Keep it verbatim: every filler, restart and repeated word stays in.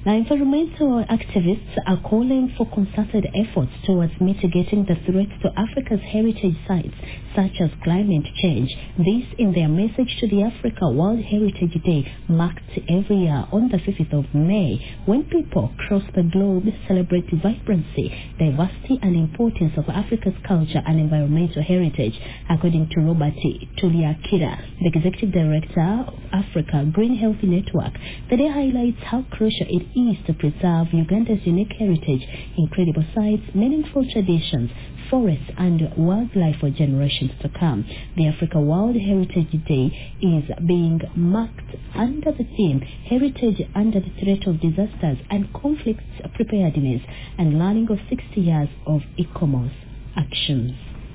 Now, environmental activists are calling for concerted efforts towards mitigating the threats to Africa's heritage sites, such as climate change. This in their message to the Africa World Heritage Day, marked every year on the fifth of May, when people across the globe celebrate the vibrancy, diversity, and importance of Africa's culture and environmental heritage. According to Robert Tuliakira, the Executive Director of Africa Green Healthy Network, the day highlights how crucial it is to preserve Uganda's unique heritage, incredible sites, meaningful traditions, forests, and wildlife for generations to come. The Africa World Heritage Day is being marked under the theme Heritage Under the Threat of Disasters and Conflicts Preparedness, and learning of sixty years of ICOMOS actions.